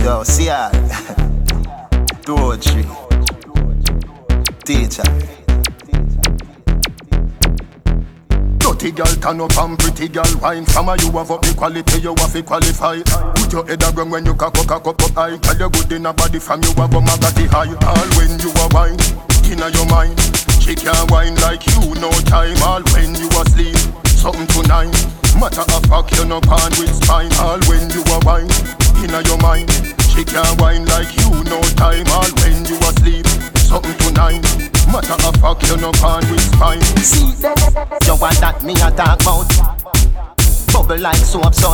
Yo, see ya. 203. Teacher. Dirty girl turn up and pretty girl wine. From a you have up the quality, you have to qualify. Put your head around when you cock up high. Tell you good in a body from you have a magati high. All when you are wine, inna your mind. She can't wine like you, no time. All when you asleep, something tonight. Matter of fact, you no pan with spine. All when you are wine, inna your mind. She can't wine like you, no time. All when you asleep, something tonight. Matter of fact, you no pan with spine. See that? You want that me a talk about? Bubble like soap sud.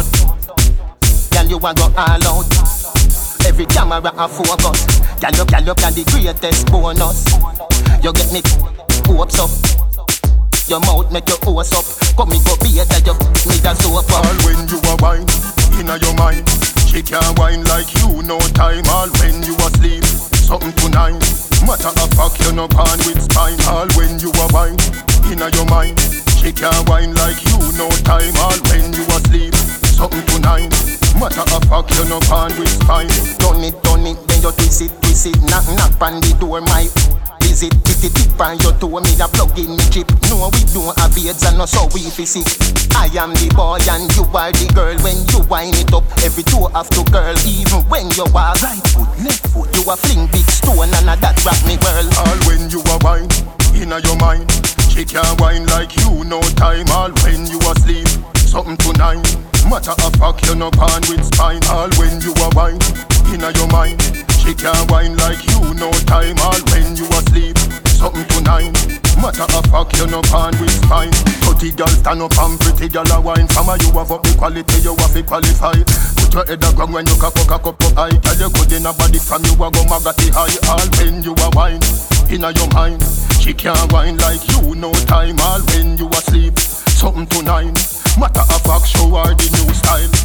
Girl, you a go all out. Every camera a focus. Girl, you the greatest bonus. You get me hopes up. Your mouth make your hose up. Come me go be that you me that soap up. All when you a wine, inna your mind. She can't wine like you, no time. All when you asleep, something tonight. Matter of fact, you no pan with spine. All when you a wine, inna your mind. She can't wine like you, no time. All when you asleep, something tonight. Matter of fact, you no pan with spine. Turn it, then you twist it. Knock on the door, my visit. Tip on your toe, me a plug in me chip. No, we don't have AIDS and no so we sick. I am the boy and you are the girl. When you wind it up, every toe have to curl. Even when you are right foot, left foot, you a fling big stone and a that rock me girl. All when you a wine, inna your mind. She can't wine like you, no time. All when you asleep, something tonight. Matter of fact, you no pan with spine. All when you a wine, inna your mind. She can't wine like you, no time. All when you asleep, something tonight. Matter of fact, you no pan with spine. 30 girl stand up and pretty girl a wine. From a you have up the quality, you have to qualify. Put your head around when you cock up high. Tell you good in a body from you a go magati high. All when you a wine, inna your mind. She can't wine like you, no time. All when you asleep, something tonight. Matter of fact, show her the new style.